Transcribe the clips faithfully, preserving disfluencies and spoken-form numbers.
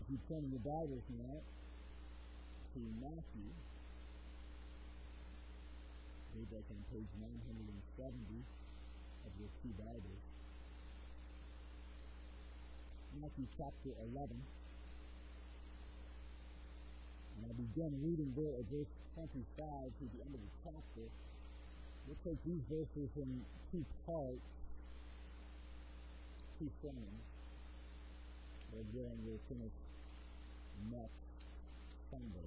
you turn in your Bibles now to Matthew, maybe that's on page nine seventy of your two Bibles. Matthew chapter eleven. And I begin reading there at verse twenty-five to the end of the chapter. We'll take these verses in two parts, two sermons. We're going to finish next Sunday.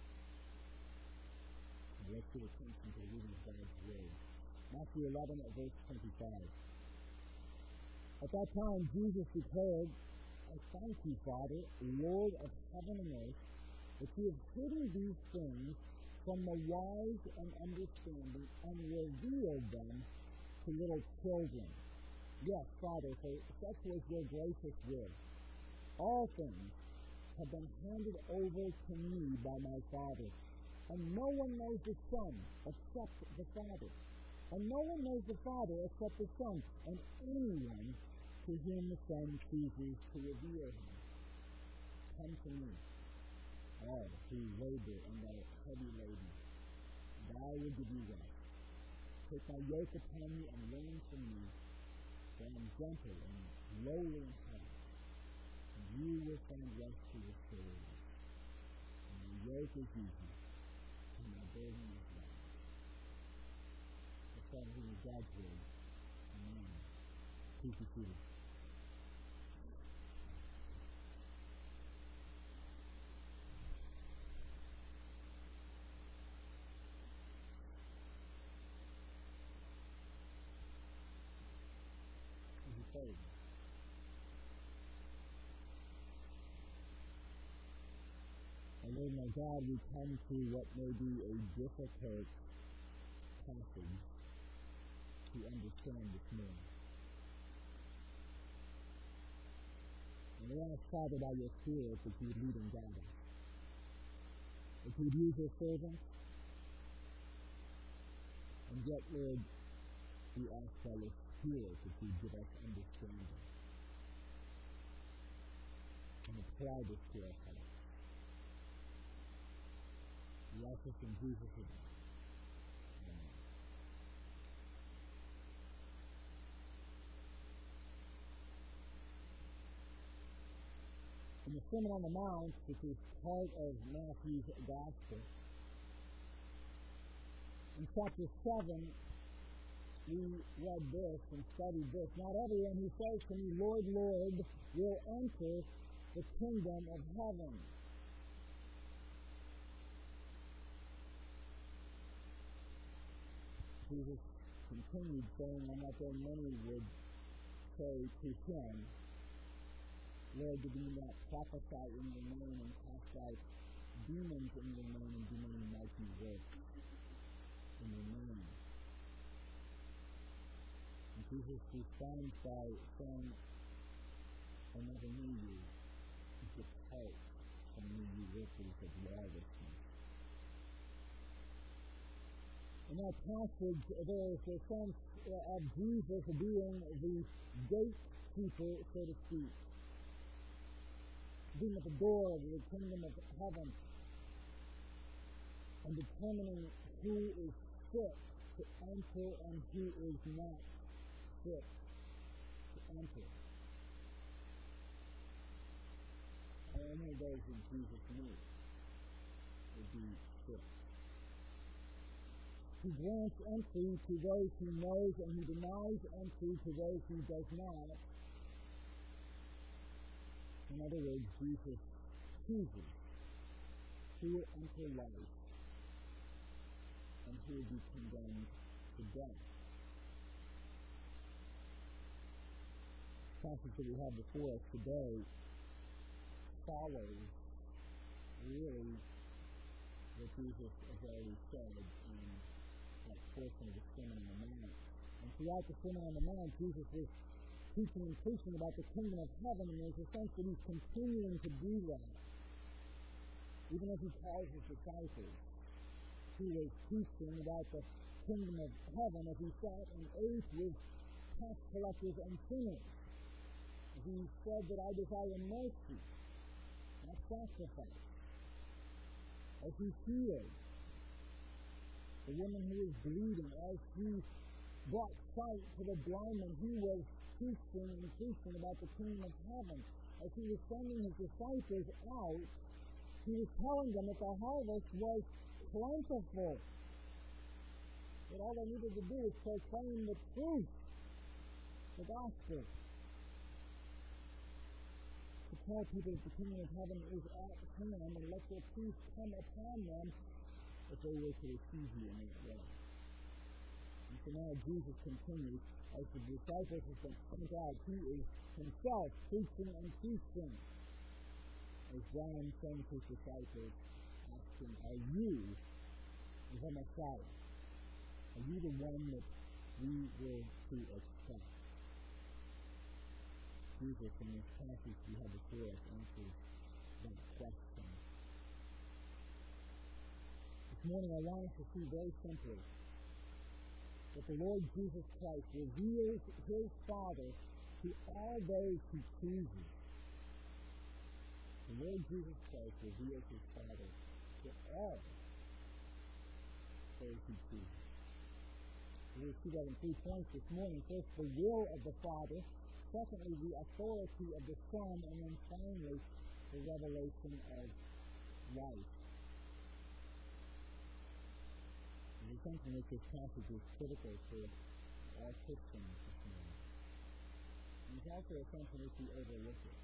And let's give attention to the reading of God's Word. Matthew eleven at verse twenty-five. At that time Jesus declared, I thank you, Father, Lord of heaven and earth, that you have hidden these things from the wise and understanding and revealed them to little children. Yes, Father, for such was your gracious will. All things have been handed over to me by my Father, and no one knows the Son except the Father, and no one knows the Father except the Son, and anyone to whom the Son chooses to reveal him. Come to me, all who labor and are heavy laden, and I will give you rest. Take my yoke upon you and learn from me, for I am gentle and lowly in heart, and you will find rest to your souls. And my yoke is easy, and my burden is light. The Son who is God's word. Amen. Please be seated. And Lord my God, we come to what may be a difficult passage to understand this morning. And we ask, Father, by your Spirit, that you would lead and guide us. That you would use your servants. And yet, Lord, we ask by your Spirit that you would give us understanding. And apply this to our hearts. We ask this in Jesus' name. Amen. In the Sermon on the Mount, which is part of Matthew's Gospel, in chapter seven, we read this and studied this. Not everyone who says to me, Lord, Lord, will enter the kingdom of heaven. Jesus continued saying, and that there many would say to him, Lord, did we not prophesy in your name and cast out demons in your name and do many mighty works in your name? And Jesus responds by saying, I never knew you. Depart from me, you workers of lawlessness. In that passage, there is a sense of Jesus being the gatekeeper, so to speak. Being at the door of the kingdom of heaven and determining who is fit to enter and who is not fit to enter. And any of those that Jesus knew would be fit. He grants entry to those he knows, and he denies entry to those he does not. In other words, Jesus chooses who will enter life and who will be condemned to death. The passage that we have before us today follows really what Jesus has already said in that portion of the Sermon on the Mount. And throughout the Sermon on the Mount, Jesus was teaching and preaching about the kingdom of heaven, and there's a sense that he's continuing to do that. Even as he calls his disciples, he was teaching about the kingdom of heaven as he sat and ate with tax collectors and sinners. He said that I desire mercy not sacrifice. As he healed the woman who was bleeding, as he brought sight to the blind man, he was preaching and preaching about the kingdom of heaven. As he was sending his disciples out, he was telling them that the harvest was plentiful. That all they needed to do is proclaim the truth, the gospel. To tell people that the kingdom of heaven is at hand, and let your peace come upon them if they were to receive you in that way. And so now Jesus continues, as the disciples have been sent out, he is himself preaching and teaching. As John sends his disciples, asking, are you the Messiah? Are you the one that we were to expect? Jesus, in this passage we have before us, answers that question. This morning I want us to see very simply that the Lord Jesus Christ reveals his Father to all those who choose him. The Lord Jesus Christ reveals his Father to all those who choose him. We'll see that in three points this morning. First, the will of the Father. Secondly, the authority of the Son. And then finally, the revelation of life. There's something that this passage is critical for all Christians this morning. And there's also a sense in which we overlook it.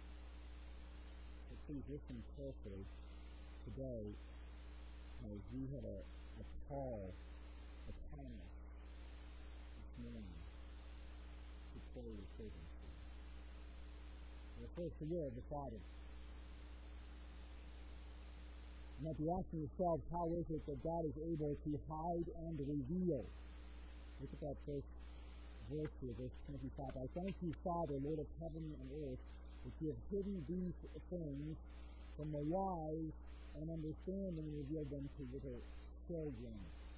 So please listen carefully today as we had a, a call, a promise this morning to pray with fervency. Well, first, the will of the Father. You might be asking yourselves, how is it that God is able to hide and reveal? Look at that first verse here, verse twenty-five. I thank you, Father, Lord of heaven and earth, that you have hidden these things from the wise and understanding and revealed them to little children.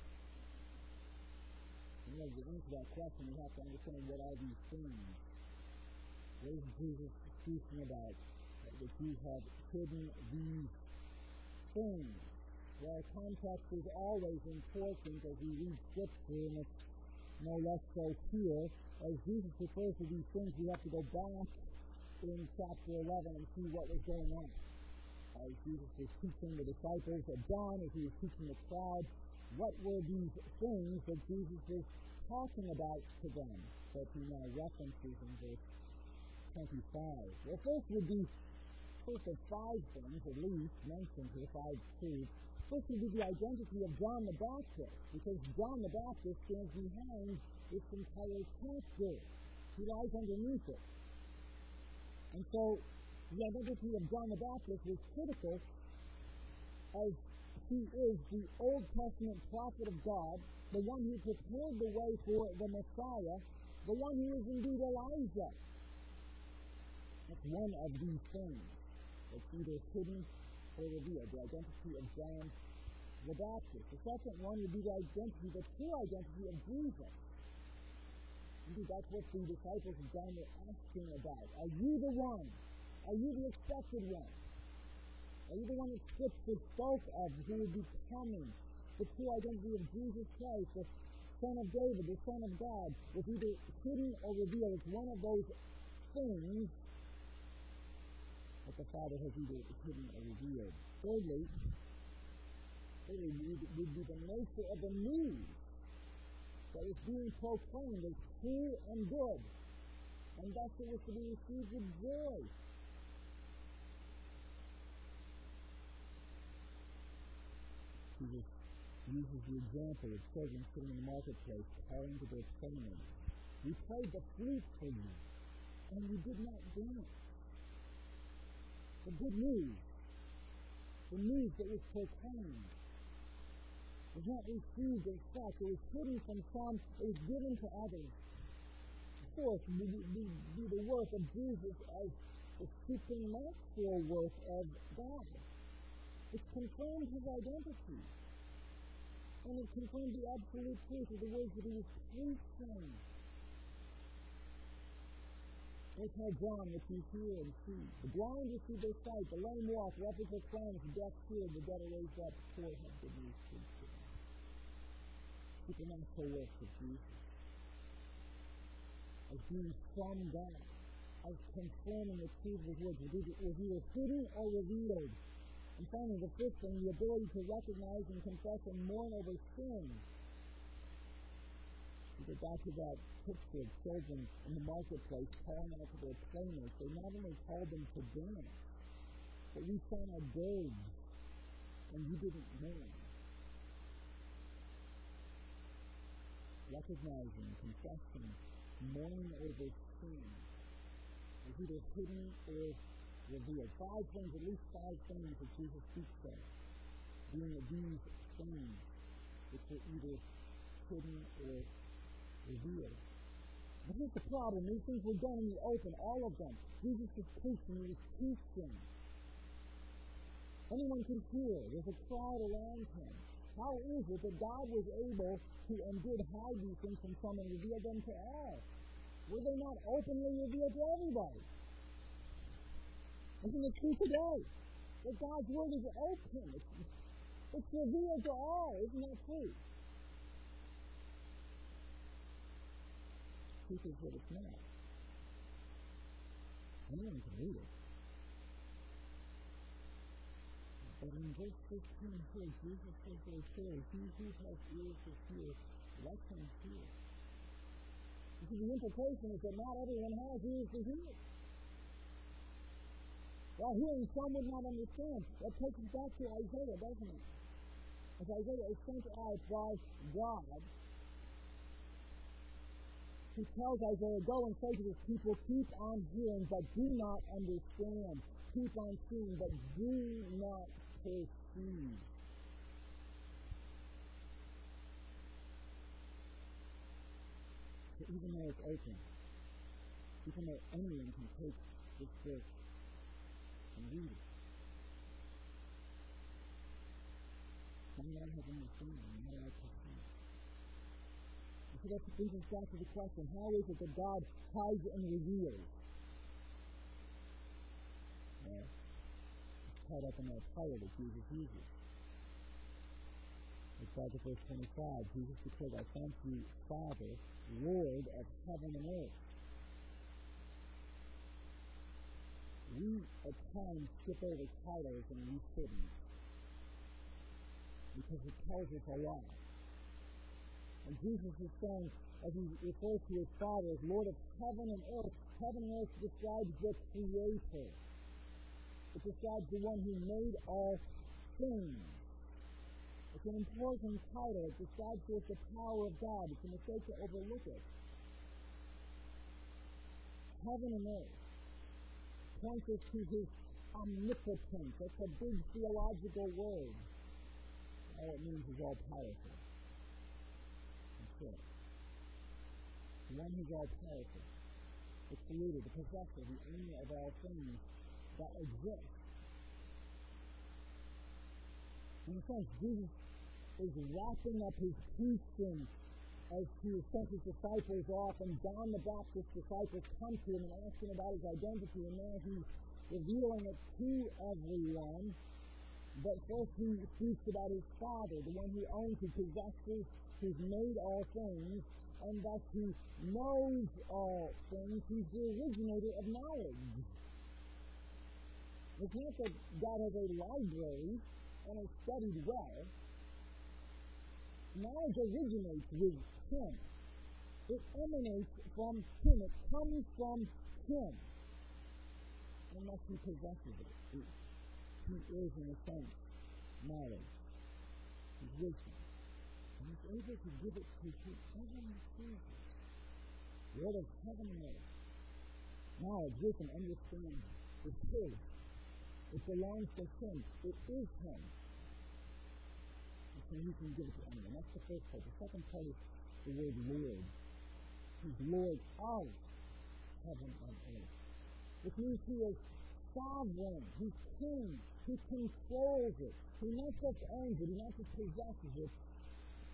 In order to answer that question, we have to understand what are these things. What is Jesus speaking about? That you have hidden these things. Well, context is always important as we read Scripture, and it's no less so here. As Jesus refers to these things, we have to go back in chapter eleven and see what was going on. As Jesus was teaching the disciples of John, as he was teaching the crowd, what were these things that Jesus was talking about to them that he now references in verse twenty-five? Well, first would be First of five things, at least, mentioned here, five truths. First would be the identity of John the Baptist, because John the Baptist stands behind this entire chapter. He lies underneath it. And so, the identity of John the Baptist is critical, as he is the Old Testament prophet of God, the one who prepared the way for the Messiah, the one who is indeed Elijah. That's one of these things. It's either hidden or revealed, the identity of John the Baptist. The second one would be the identity, the true identity of Jesus. Indeed, that's what the disciples of John were asking about. Are you the one? Are you the expected one? Are you the one that Scripture spoke of who would be coming? The true identity of Jesus Christ, the Son of David, the Son of God, was either hidden or revealed. It's one of those things that the Father has either hidden or revealed. Thirdly, thirdly would be the nature of the news that is being proclaimed as true and good, and thus it was to be received with joy. Jesus uses the example of children sitting in the marketplace calling to their families. We played the flute for you, and you did not dance. The good news, the news that was proclaimed, was not received as such. It was hidden from some, it was given to others. Of course, we do the work of Jesus as the supernatural work of God. It confirmed his identity. And it confirmed the absolute truth of the words that he was preaching. That's how John, what you hear and see. The blind receive their sight, the lame walk, lepers are cleansed, the deaf hear, the dead are raised up, the poor have good news preached to them. Supernatural works of Jesus. As being from God, as confirming the truth of His words, was either hidden or revealed. And finally, the fifth thing, the ability to recognize and confess and mourn over sin. You get back to that picture of children in the marketplace calling out to their playmates. They not only called them to dance, but we sang a dirge, and you didn't mourn. Recognizing, confessing, mourning over sin is either hidden or revealed. Five things, at least five things that Jesus speaks of, being these things which were either hidden or revealed. But here's the problem. These things were done in the open, all of them. Jesus was preaching, He was teaching. Anyone could hear. There's a crowd around Him. How is it that God was able to and did hide these things from some and reveal them to all? Were they not openly revealed to everybody? Isn't it true today? That God's Word is open. It's, it's revealed to all. Isn't that true? Truth is that it's not. Anyone can read it. But in verse fifteen here, Jesus says very clearly, he who has ears to hear, let him hear. You see, the implication is that not everyone has ears to hear. While hearing, some would not understand. That takes us back to Isaiah, doesn't it? As Isaiah is sent out by God, He tells Isaiah, go and say to this people, keep on hearing, but do not understand. Keep on seeing, but do not perceive. So even though it's open, even though anyone can take this book and read it, some don't have understanding, not allowed to see. So that brings us back to the question, how is it that God hides and reveals? Well, it's caught up in that title that Jesus uses. It's back to verse twenty-five. Jesus declared, I thank you, Father, Lord of heaven and earth. We at times skip over titles and we shouldn't, because it tells us a lot. And Jesus is saying, as He refers to His Father as Lord of heaven and earth, heaven and earth describes the Creator. It describes the one who made all things. It's an important title. It describes to us the power of God. It's a mistake to overlook it. Heaven and earth points us to His omnipotence. That's a big theological word. All it means is all powerful. The one who's all powerful, the creator, the possessor, the owner of all things that exist. In a sense, Jesus is wrapping up His teaching as He sent His disciples off, and John the Baptist's disciples come to Him and ask Him about His identity, and now He's revealing it to everyone. But first He speaks about His Father, the one who owns, who possesses, who's made all things, and thus He knows all things. He's the originator of knowledge. It's not that God has a library and is studied well. Knowledge originates with Him. It emanates from Him. It comes from Him. Unless He possesses it. He, he is, in a sense, knowledge. He's wisdom. And He's able to give it to whoever He chooses. Lord of heaven and earth. Knowledge, wisdom, understanding. It's His. It belongs to Him. It is Him. And so He can give it to anyone. That's the first part. The second part is the word Lord. He's Lord of heaven and earth. Which means He is sovereign. He's king. He controls it. He not just owns it. He not just possesses it.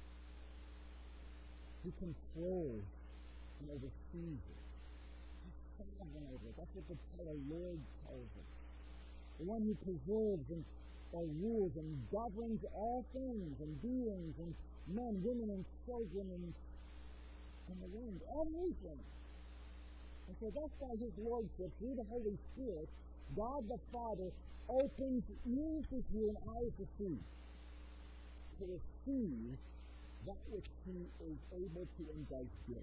He controls and oversees it. He's sovereign over it. That's what the title Lord tells us. The one who preserves and or rules and governs all things and beings and men, women, and children and, and the wind, everything. And so that's by His Lordship, through the Holy Spirit, God the Father opens ears to hear and eyes to see, to receive that which He is able to and does give.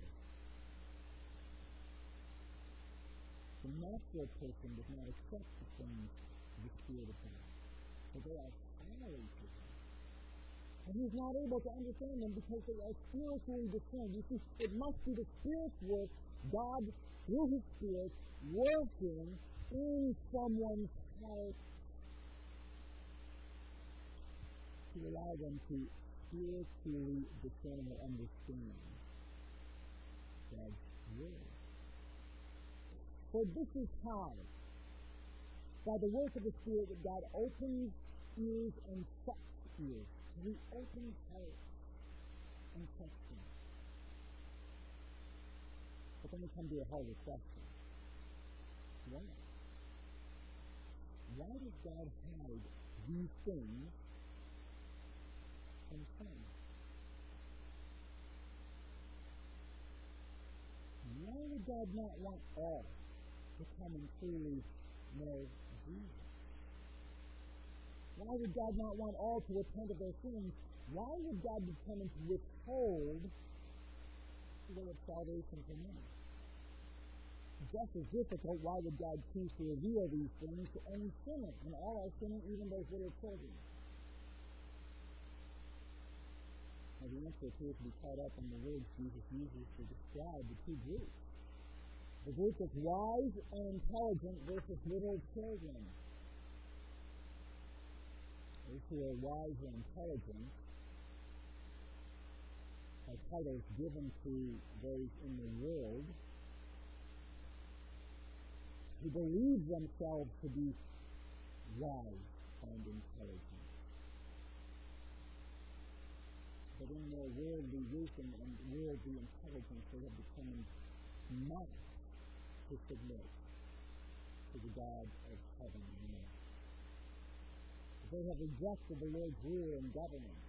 The natural person does not accept the things of the Spirit of God, for they are foreign to Him. And He's not able to understand them because they are spiritually discerned. You see, it must be the Spirit's work, God, through His Spirit, working in someone's heart to allow them to spiritually discern or understand God's word. For this is how, by the work of the Spirit, that God opens ears and shuts ears. He opens hearts and shuts them. But then we come to a harder question. Why? Why does God hide these things from some? Why would God not want all to come and truly know Jesus? Why would God not want all to repent of their sins? Why would God determine to withhold the way of salvation from men? Just as difficult, why would God choose to reveal these things to any sinner? And all are sinning, even those little children. Now, the answer appears to be caught up in the words Jesus uses to describe the two groups. The group that's wise and intelligent versus little children. Those who are wise and intelligent are titles given to those in the world who believe themselves to be wise and intelligent. But in their worldly wisdom and worldly intelligence, they have determined not to submit to the God of heaven and earth. They have rejected the Lord's rule and government.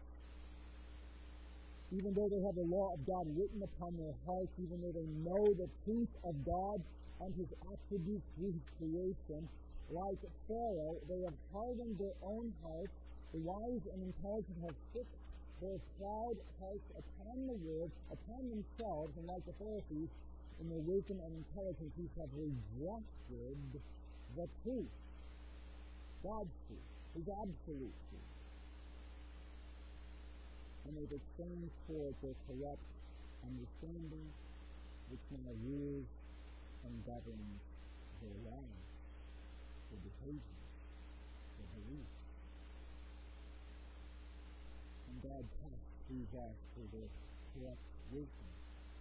Even though they have the law of God written upon their hearts, even though they know the truth of God and His attributes through His creation, like Pharaoh, they have hardened their own hearts. The wise and intelligent have fixed their proud hearts upon the word, upon themselves, and like the Pharisees, in their wisdom and intelligence, these have rejected the truth, God's truth, His absolute truth. And they've exchanged for it their corrupt understanding, which now rules and governs their lives, their behavior, their beliefs. And God tests these us for their correct wisdom.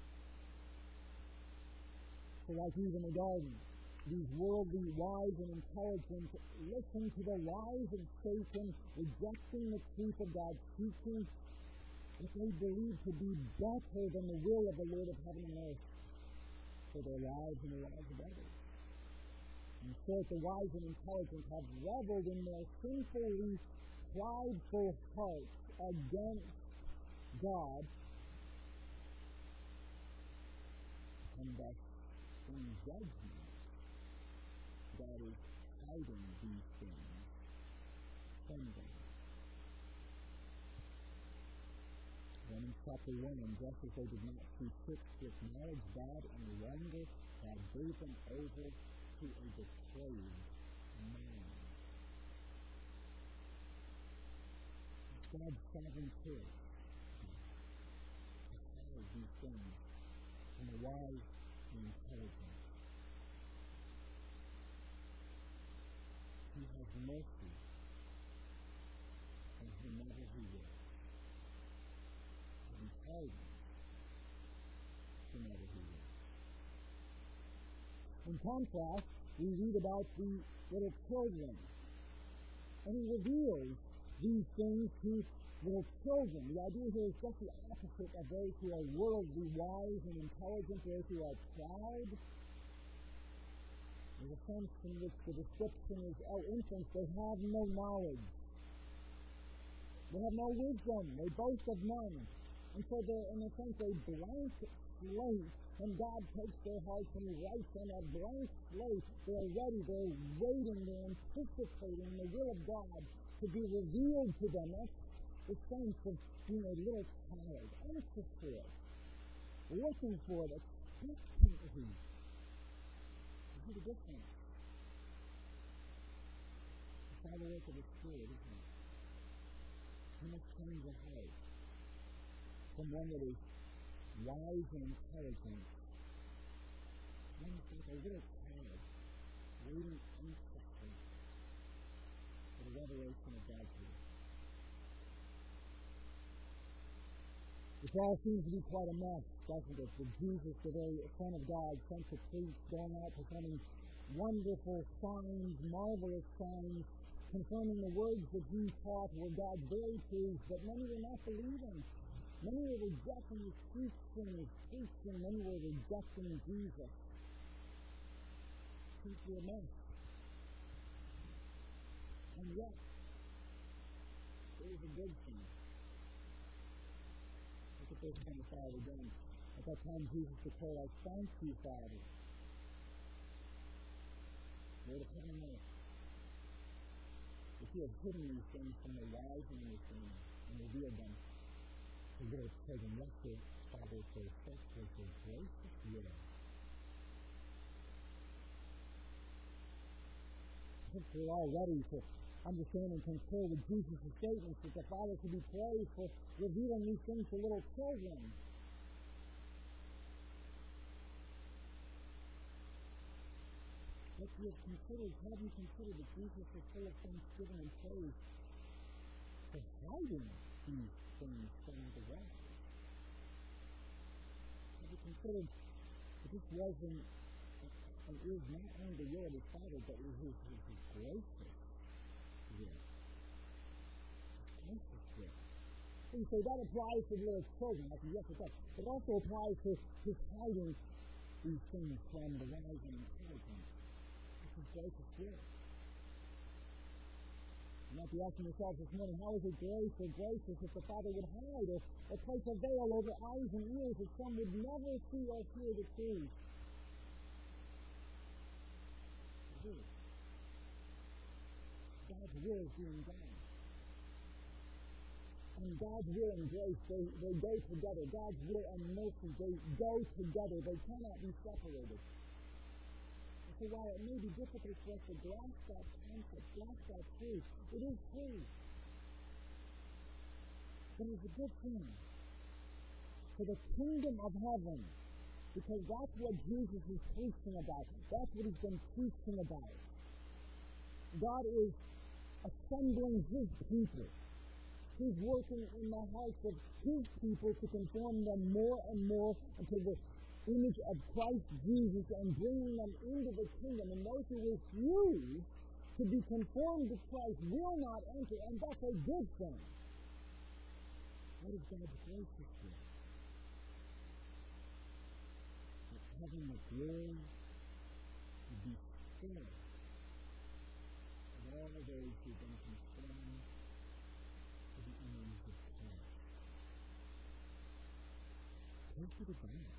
So like Eve in the garden, these worldly wise and intelligent listen to the lies of Satan, rejecting the truth of God's teaching, which they believe to be better than the will of the Lord of heaven and earth for their lives and the lives of others. And so the wise and intelligent have reveled in their sinfully prideful hearts against God, and thus in judgment, God is hiding these things from them. Romans chapter one, and just as they did not see fit to acknowledge God any longer, God gave them over to a depraved mind. God's sovereign choice to hide these things from the wise and intelligent. He has mercy on whomever He will. And pardon whomever He will. In contrast, we read about the little children, and He reveals these things to little children. The idea here is just the opposite of those who are worldly, wise, and intelligent, those who are proud. There's a sense in which the description is, oh, infants, they have no knowledge. They have no wisdom. They boast of none. And so they're, in a sense, a blank slate. When God takes their hearts and He writes on that blank slate, they're ready, they're waiting, they're anticipating the will of God to be revealed to them. That's the sense of being a little child, anxious for it, looking for it, expectantly. You see the difference? It's all the work of the Spirit, isn't it? He must change the heart from one that is wise and intelligent, one that's like a little child, waiting anxiously for the revelation of God's will. This all seems to be quite a mess, doesn't it? For Jesus, the very Son of God, sent to preach, going out performing wonderful signs, marvelous signs, confirming the words that He taught were God's very truths, but many were not believing. Many were rejecting His teaching, His preaching. Many were rejecting Jesus. It seems to be a mess. And yet, it was a good thing. Look at verse twenty-five again. At that time, Jesus declared, I thank you, Father, Lord of heaven and earth, that You have hidden these things from the wise and understanding and revealed them to little children. Let your Father so such was Your gracious will. I think we're all ready to understand and concur with Jesus' statements that the Father should be praised for revealing these things to little children. But you have considered, have you considered that Jesus is full of thanksgiving and praise for hiding these things from the wise? Have you considered that this wasn't and is not only the will of His Father, but it is His, His, his gracious will? Gracious will. So you say that applies to little children. I said, yes, it does. It also applies to His hiding these things from the wise and intelligent. His gracious will. You might be asking yourself this morning, how is it grace or gracious if the Father would hide or, or place a veil over eyes and ears that some would never see or hear the truth? It is. God's will is being done. And God's will and grace, they, they go together. God's will and mercy, they go together. They cannot be separated. So while it may be difficult for us to grasp that concept, grasp that truth, it is true. But it's a good thing for the kingdom of heaven, because that's what Jesus is preaching about. That's what He's been preaching about. God is assembling His people. He's working in the hearts of His people to conform them more and more into the image of Christ Jesus and bringing them into the kingdom. And those who refuse to be conformed to Christ will not enter, and that's a good thing. What is God's gracious will? That heaven, the glory, to be full of all of those who have been conformed to the image of Christ. Take it to God.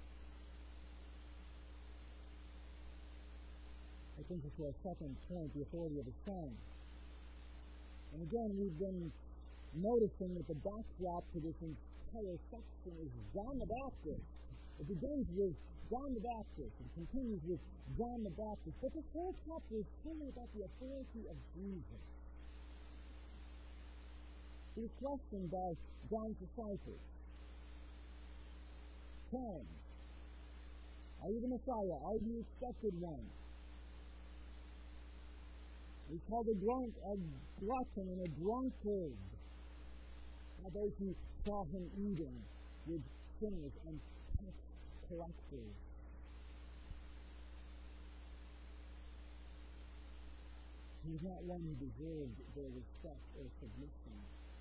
I think it's our second point, the authority of the Son. And again, we've been noticing that the backdrop to this entire section is John the Baptist. It begins with John the Baptist and continues with John the Baptist. But this whole chapter is truly about the authority of Jesus. He was questioned by John's disciples. Tell him, are you the Messiah? Are you the expected one? He's called a drunk, a glutton, and a drunkard. Now those who saw Him eating with sinners and tax collectors. He was not one who deserved their respect or submission.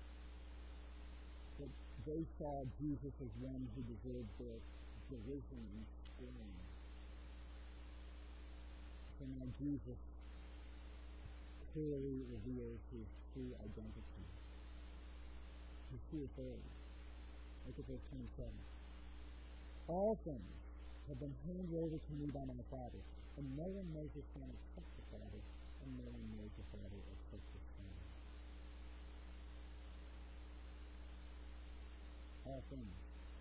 But they saw Jesus as one who deserved their derision and scorn. So now Jesus clearly reveals his true identity, his true authority. Look at verse twenty-seven. All things have been handed over to me by my Father, and no one knows the Son except the Father, and no one knows the Father except the Son. All things.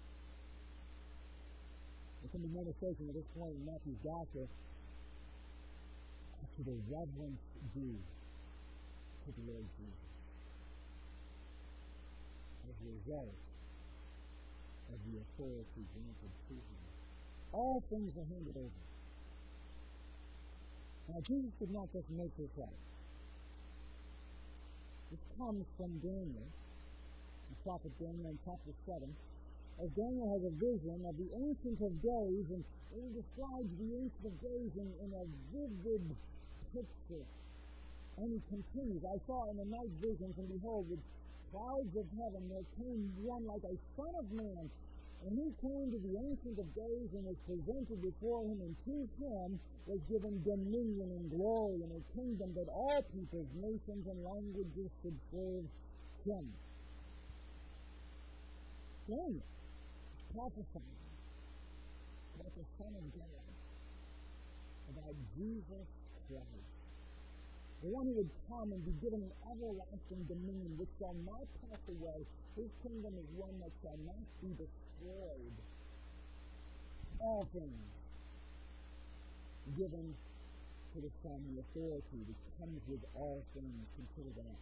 There can be no mistaking at this point in Matthew's gospel as to the reverence due to the Lord Jesus. As a result of the authority granted to him. All things are handed over. Now, Jesus did not just make this up. This comes from Daniel, the prophet Daniel in chapter seven, as Daniel has a vision of the Ancient of Days, and he describes the Ancient of Days in, in a vivid picture. And he continues, I saw in the night visions, and behold, with clouds of heaven there came one like a son of man, and he came to the Ancient of Days and was presented before him, and to him was given dominion and glory and a kingdom that all peoples, nations, and languages should serve him. Daniel prophesying about the Son of God, about Jesus Christ, the one who would come and be given an everlasting dominion which shall not pass away. His kingdom is one that shall not be destroyed. All things given to the Son, the authority which comes with all things. Consider that.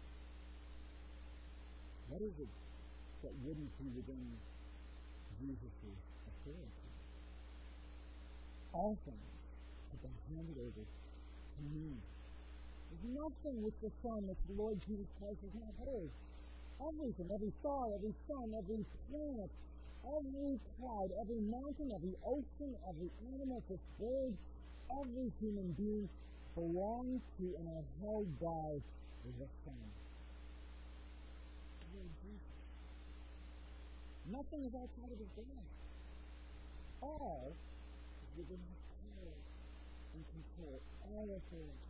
What is it that wouldn't be within Jesus' authority? All things have been handed over to me. There's nothing with the Son that the Lord Jesus Christ has not heard. Everything, every star, every sun, every planet, every cloud, every mountain, every ocean, every animal, every bird, every human being belongs to and are held by the Son. Lord Jesus. Nothing is outside of his grasp. All is within his power and control, all authority.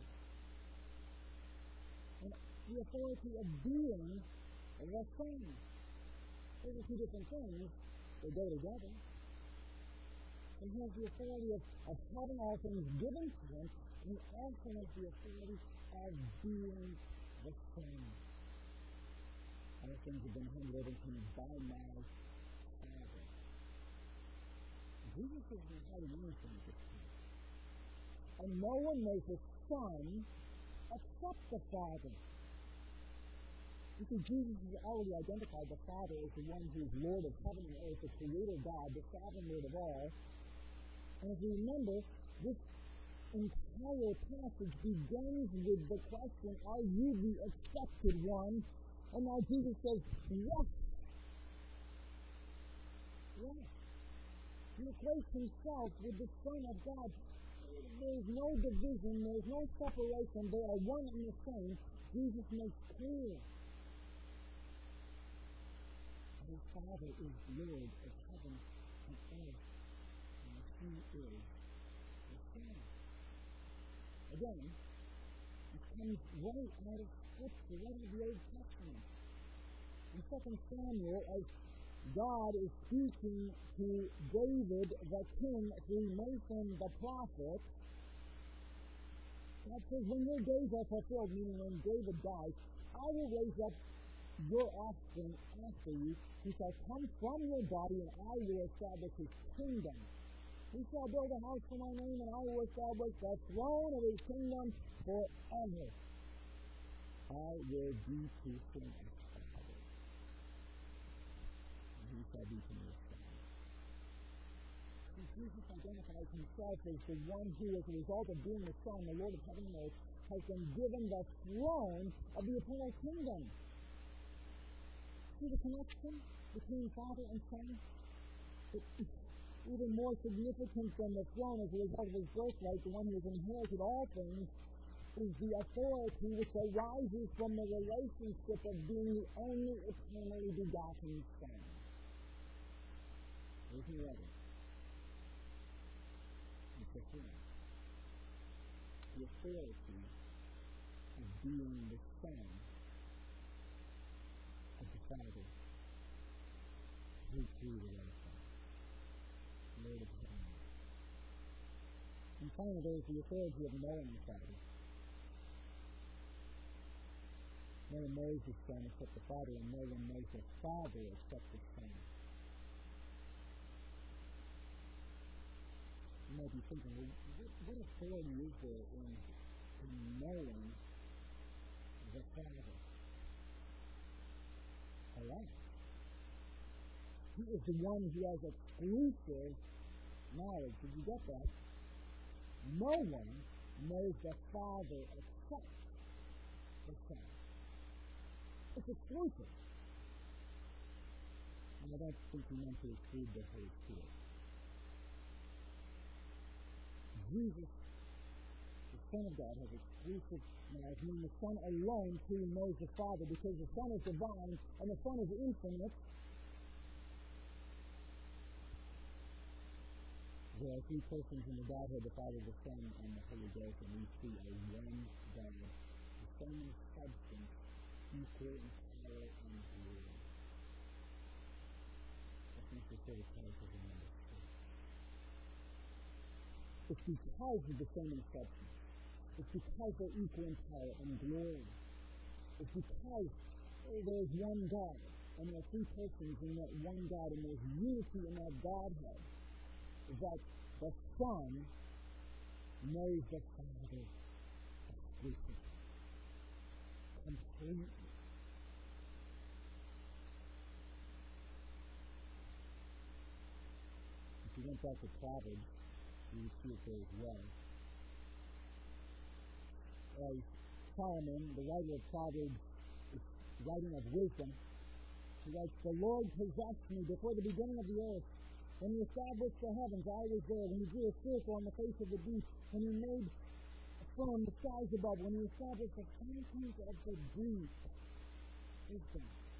And the authority of being the Son. Those are two different things. They go together. And he has the authority of, of having all things given to him, and he also has the authority of being the Son. All things have been handed over to him by my Father. Jesus is not hiding anything at this point. And no one knows the Son except the Father. You see, Jesus has already identified the Father as the one who is Lord of heaven and earth, the Creator God, the sovereign Lord of all. And if you remember, this entire passage begins with the question, are you the accepted one? And now Jesus says, yes. Yes. He equates himself with the Son of God. There is no division, there is no separation, they are one and the same. Jesus makes clear that his Father is Lord of heaven and earth, and that he is the Son. Again, it comes right out of Scripture, right out of the Old Testament. In Second Samuel, as God is speaking to David, the king, through Nathan the prophet, God says, when your days are fulfilled, meaning when David dies, I will raise up your offspring after you, who shall come from your body, and I will establish his kingdom. He shall build a house for my name, and I will establish the throne of his kingdom forever. I will be to him a father, and he shall be to me a son. Jesus identifies himself as the one who, as a result of being the Son, the Lord of heaven and earth, has been given the throne of the eternal kingdom. See the connection between Father and Son? It's even more significant than the throne as a result of his birthright, the one who has inherited all things, is the authority which arises from the relationship of being the only eternally begotten Son. There's no other. It's the Son. the authority of being the Son of the Father who created us, Lord of heaven. And finally, there is the authority of knowing the Father. No one knows the Son except the Father, and no one knows the Father except the Son. You might be thinking, well, what, what authority is there in, in knowing the Father? All right. He is the one who has exclusive knowledge. Did you get that? No one knows the Father except the Son. It's exclusive. And I don't think he meant to exclude the Holy Spirit. Jesus, the Son of God, has exclusive knowledge, meaning the Son alone who knows the Father, because the Son is divine and the Son is infinite. There are three persons in the Godhead, the Father, the Son, and the Holy Ghost, and we see a one God, the same substance, equal in power and glory. I think the sort of type of another state. It's because of the same substance. It's because they're equal in power and glory. It's because there is one God, and there are three persons in that one God, and there's unity in that Godhead, that the Son knows the Father exclusively, completely. If you went back to Proverbs, you would see it there as well. As Solomon, the writer of Proverbs, is writing of wisdom, he writes, "The Lord possessed me before the beginning of the earth. When he established the heavens, I was there. When he drew a circle on the face of the deep, when he made firm the skies above, when he established the fountains of the deep." Wisdom.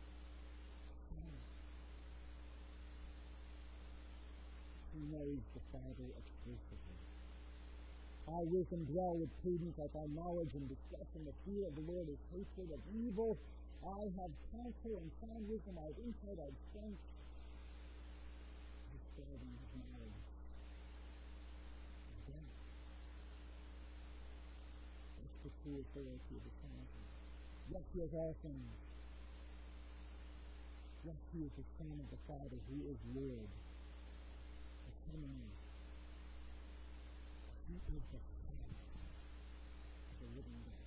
He knows the Father exclusively. I, wisdom, dwell with prudence. I find knowledge and discretion. The fear of the Lord is hatred of evil. I have counsel and find wisdom. I have insight. I have strength. His knowledge. Again. That's the true authority of the Son. Yes, he has all things. Yes, he is the Son of the Father. He is Lord. The coming. He is the Son of the living God.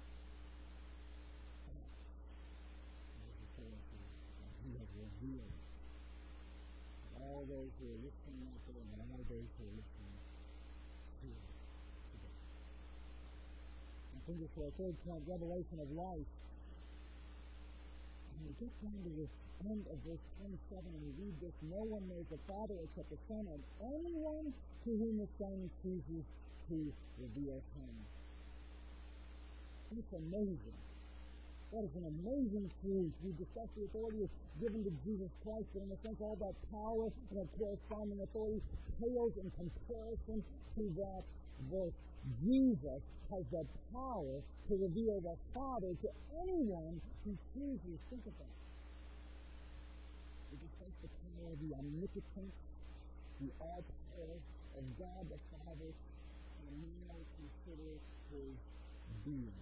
That is the authority that he has revealed. All those who are listening out there and all those who are listening here today. I think it's our third point, revelation of life. And we get down to this end of verse twenty-seven and we read this, "No one knows the Father except the Son, and anyone to whom the Son chooses to reveal him." It's amazing. That is an amazing truth. We discussed the authority given to Jesus Christ, but in a sense all that power and that corresponding authority pales in comparison to that verse. Jesus has the power to reveal the Father to anyone who chooses. Think of that. We discussed the power of the omnipotent, the all-power of God the Father, and now consider his being.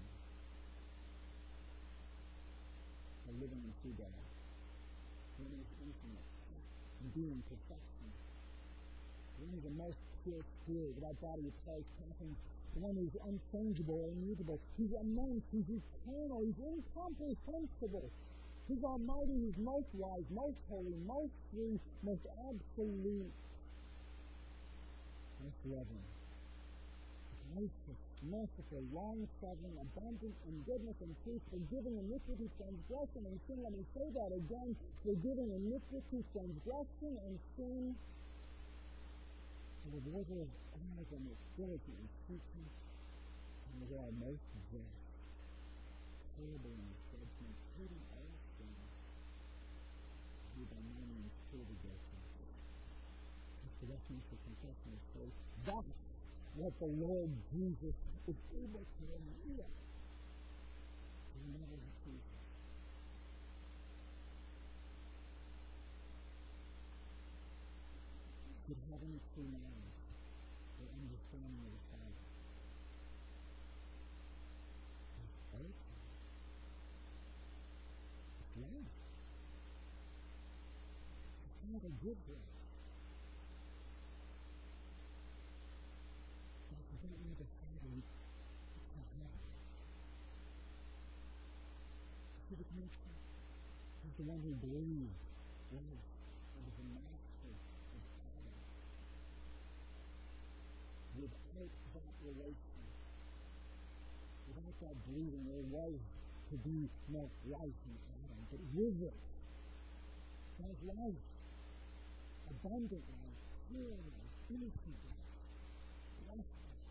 A living and true God. One is infinite, being perfection. One is the most pure spirit, without body of Christ, nothing. One is unchangeable, immutable. He's immense, he's eternal, he's incomprehensible. He's almighty, he's most wise, most holy, most free, most absolute, most loving. Gracious, merciful, long-suffering, abundant in goodness and truth, forgiving iniquity, transgression, and sin. Let me say that again. Forgiving iniquity, transgression, and sin. The rewarder of honors and authority and teaching, and they are most just, terrible in his judgment, hating all sin, who by no means truly guilty. That's the Westminster Confession of Faith. Thus what the Lord Jesus is able to reveal. We never receive it. Could heaven true man or understanding of the Father? It's faith. It's love. It's not a good way. But if you don't know the Father, you can't have it. See the connection? He's the one who believes, lives, and is a master of Adam. Without that relation, without that believing, there was to be no life in Adam. But with it, there's life. Abundant life, pure life, innocent life, life.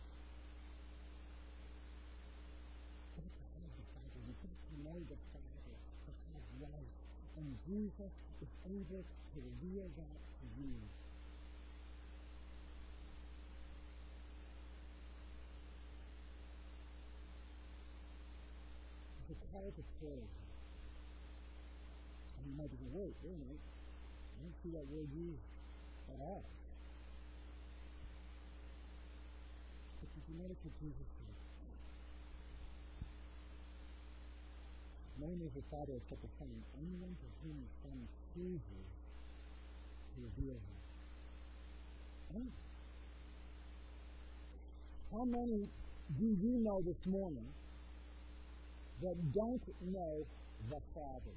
You have to have the Father. You have to know the Father to have life. And Jesus is able to reveal that to you. It's a call to prayer. And you might be like, wait, wait a minute. I don't see that word used at all. But did you notice what Jesus said? No one is the Father except the Son, and anyone to whom the Son chooses to reveal him. Huh? How many do you know this morning that don't know the Father?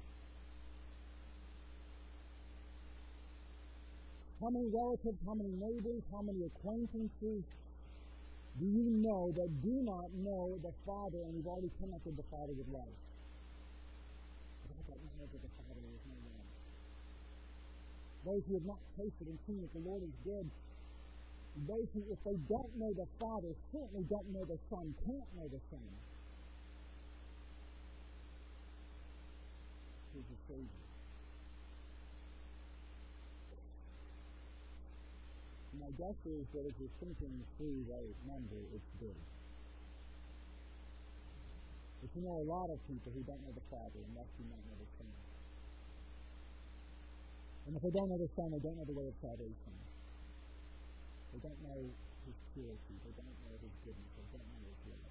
How many relatives, how many neighbors, how many acquaintances do you know that do not know the Father, and you've already connected the Father with love? Without that knowledge of the Father, there is no love. Those who have not tasted and seen that the Lord is good, those who, if they don't know the Father, certainly don't know the Son, can't know the Son. He's the Savior. My guess is that if you're thinking through that number, it's good. But you know a lot of people who don't know the Father unless you don't know the Son. And if they don't know the Son, they don't know the way of salvation. They don't know His purity. They don't know His goodness. They don't know His love.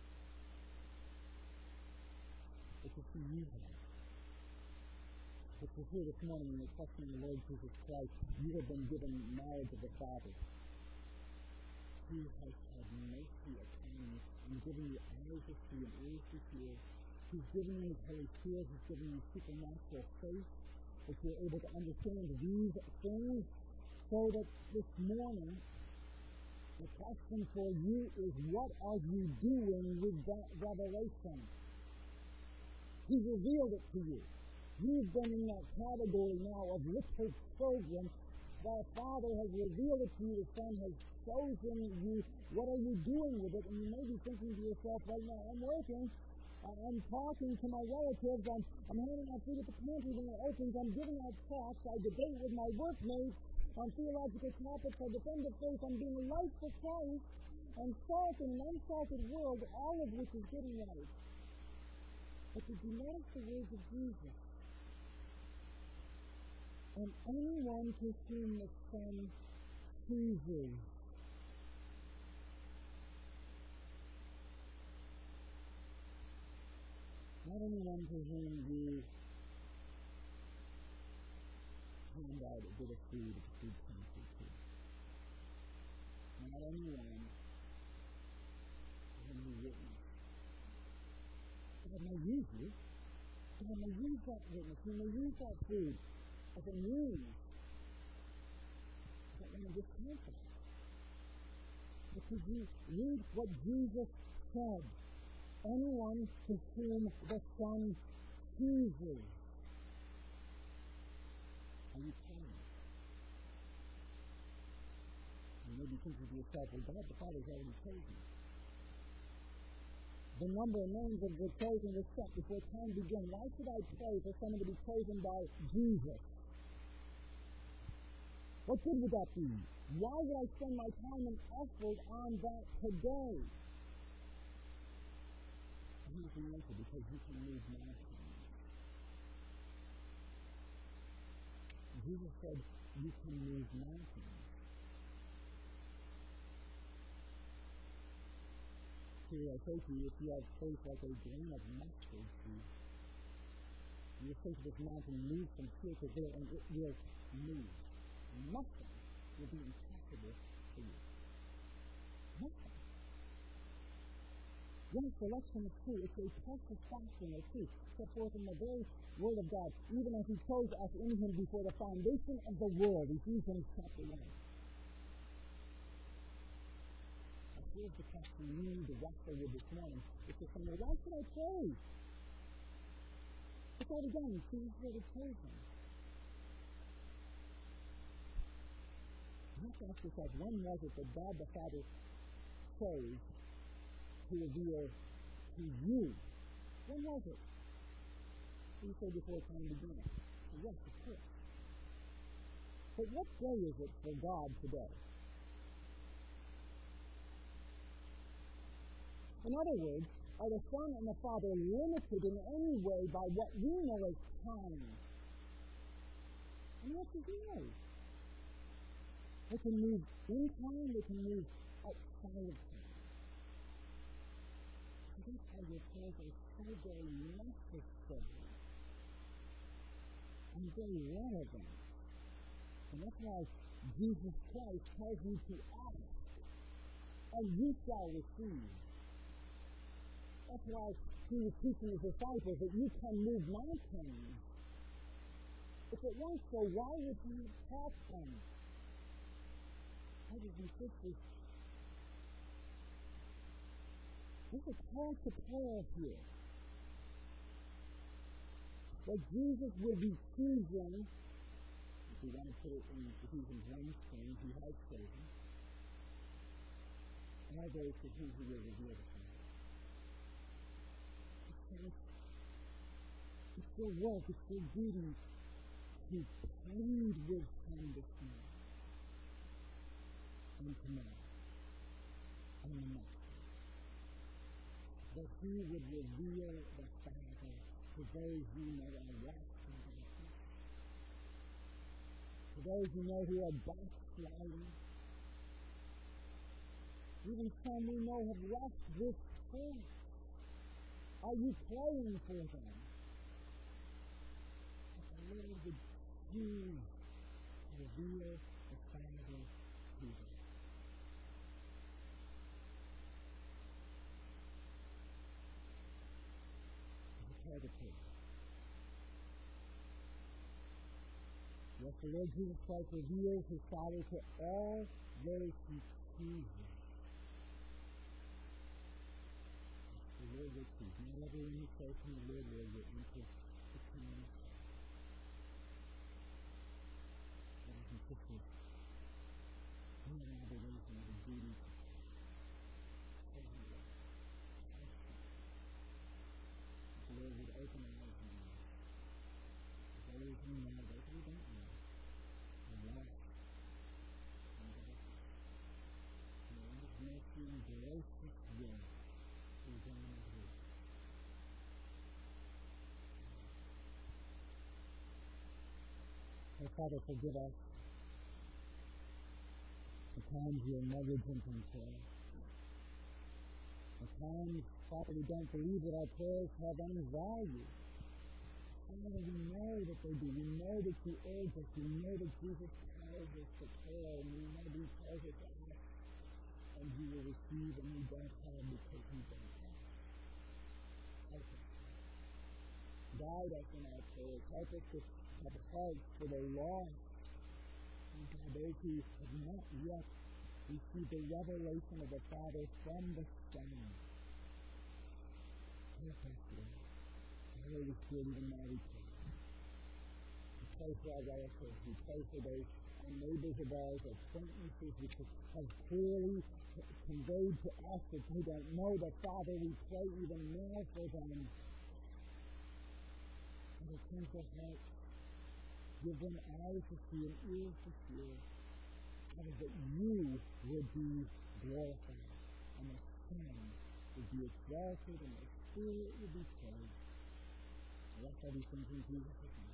It's just who you have. If you're here this morning and you're trusting the Lord Jesus Christ, you have been given knowledge of the Father. He has had mercy upon you and given you eyes to see and ears to hear. He's given you His Holy Spirit. He's given you supernatural faith that you're able to understand these things, so that this morning the question for you is, what are you doing with that revelation? He's revealed it to you. You've been in that category now of little children. The Father has revealed it to you. The Son has chosen you. What are you doing with it? And you may be thinking to yourself right now, I'm working. I'm talking to my relatives. I'm, I'm handing out food at the pantry when it opens. I'm giving out talks. I debate with my workmates on theological topics. I defend the faith. I'm being a light for Christ and salt in an unsalted world, all of which is good and right. But did you notice the words of Jesus? And anyone to whom the Son chooses. Not anyone to whom you hand out a bit of food at the food pantry to. Not anyone to whom you witness. God may use you. God may use that witness. He may use that food as a means. But when it gets perfect, because you read what Jesus said, anyone to whom the Son chooses. Are you praying? You may be thinking to yourself, well, God the Father has already chosen. The number of names of the chosen was set before time began. Why should I pray for someone to be chosen by Jesus? What good would that be? Why would I spend my time and effort on that today? Here's the answer, because you can move mountains. Jesus said you can move mountains. So I say to you, if you have faith like a grain of mustard seed, you say to this mountain, move from here to there, and it will move. Nothing will be impossible for you. Nothing. Yes, the election is true. It's a precious fasting of truth, set forth in the very Word of God, even as He chose us in Him before the foundation of the world. Ephesians chapter one. And here's the question you need to wrestle with this morning. It's the same way, why should I pray? It's already done. Jesus would have chosen. You have to ask yourself, when was it that God the Father chose to reveal to you? When was it? You said before time began. So yes, of course. But what day is it for God today? In other words, are the Son and the Father limited in any way by what we know as time? And what do we know? They can move in time, they can move outside of time. So that's how your prayers are so very necessary and very relevant. And that's why Jesus Christ tells you to ask, and you shall receive. That's why He was teaching His disciples that you can move mountains. If it weren't so, why would He have them? Brothers and sisters, there's a call to prayer here. That Jesus will be choosing, if you want to put it in Ephesians one ten, He has chosen, all those to whom He will reveal the Father. It's their work, it's their duty to plead with Him this morning, and tomorrow, and the next day. That He would reveal the Father to those who know are lost in darkness, to those who know who are backsliding, even some we know have left this faith. Are you praying for them? That the Lord would choose to reveal the Father to them. Prepare the prayer. Yes, the Lord Jesus Christ reveals His Father to all those who choose Him. The Lord will choose. Not everyone who says to the Lord, Lord, will enter the kingdom of God. Brothers and sisters, we have an obligation, we have a duty to pray Him well. The Lord would open our eyes and eyes. Those who know, those who don't know, are lost in darkness. And in His mercy and gracious will, He is on His way. Oh, Father, forgive us the times we are negligent in prayer. The times, Father, we don't believe that our prayers have any value. Father, we know that they do. We know that You urge us. We know that Jesus tells us to pray, and we know that He tells us to ask, and You will receive, and we don't have because You don't have. Help us. Guide us in our prayers. Help us to have hearts for the lost, and for those who have not yet received the revelation of the Father from the Son. Help us, Lord. Holy Spirit, even now we pray. We pray for our relatives. We pray for those neighbors of ours, acquaintances which have clearly conveyed to us that they don't know the Father. We pray even more for them. And it turns their hearts. Give them eyes to see and ears to hear. Father, that you would be glorified, and the Son would be exalted, and the Spirit would be praised. I ask all these things in Jesus' name.